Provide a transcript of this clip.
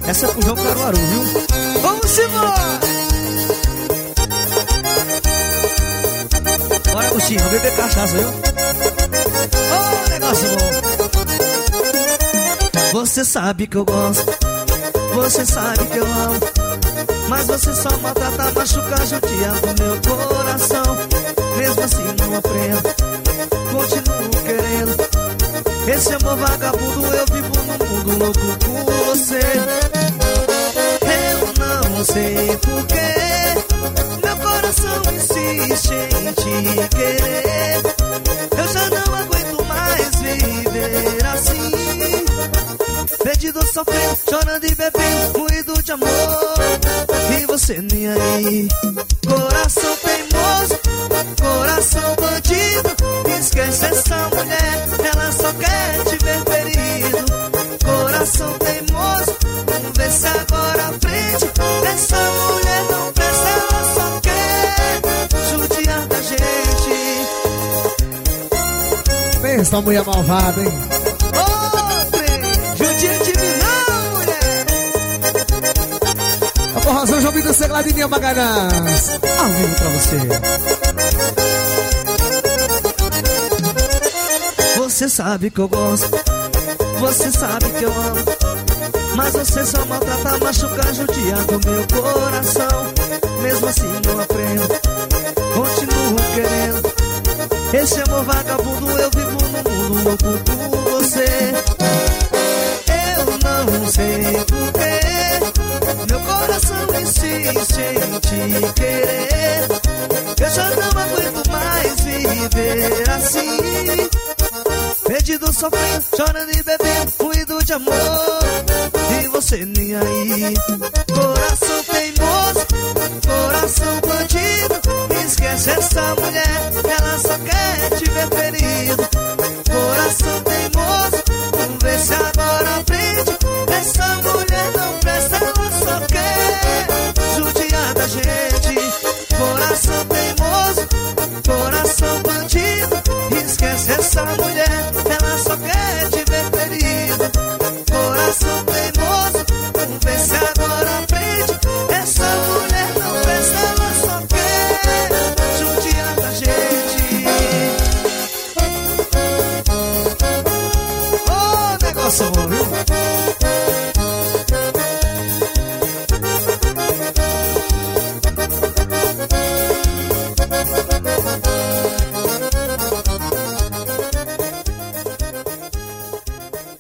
Essa é pro João Caruaru, viu? Vamos embora! Bora, Agostinho, vou beber cachaça, viu? Ô, negócio bom. Você sabe que eu gosto, você sabe que eu amo, mas você só maltrata, machuca, judia do meu coração. Mesmo assim não aprendo, continuo querendo. Esse amor vagabundo, eu vivo num mundo louco por você. Eu não sei porquê meu coração insiste em te querer. Eu já não aguento mais viver assim, perdido, sofrendo, chorando e bebendo, moído de amor. E você nem aí. Coração teimoso, coração bandido, esquece essa mulher, ela só quer te ver ferido. Coração teimoso, vamos ver se agora aprende. Essa mulher não presta, ela só quer judiar da gente. Pensa a mulher malvada, hein? Judia de mim não, mulher. A forrozão João Vitor Segladinha Magalhães, ao vivo pra você. Você sabe que eu gosto, você sabe que eu amo, mas você só maltrata, machuca, judia do meu coração. Mesmo assim não aprendo, continuo querendo. Esse amor vagabundo, eu vivo num mundo louco por você. Eu não sei porquê meu coração insiste em te querer. Eu já não aguento mais viver assim, perdido, sofrendo, chorando e bebendo, ruído de amor. E você nem aí. Coração teimoso, coração bandido, esquece essa mulher, ela só quer te ver ferido. Coração teimoso, vamos ver se agora aprende. Essa mulher não presta, ela só quer judiar da gente. Coração teimoso, coração bandido, esquece essa mulher, ela só quer te ver ferido. Coração teimoso, vamos ver se agora aprende. Essa mulher não presta, ela só quer judiar da gente. Ô, negócio bom, viu?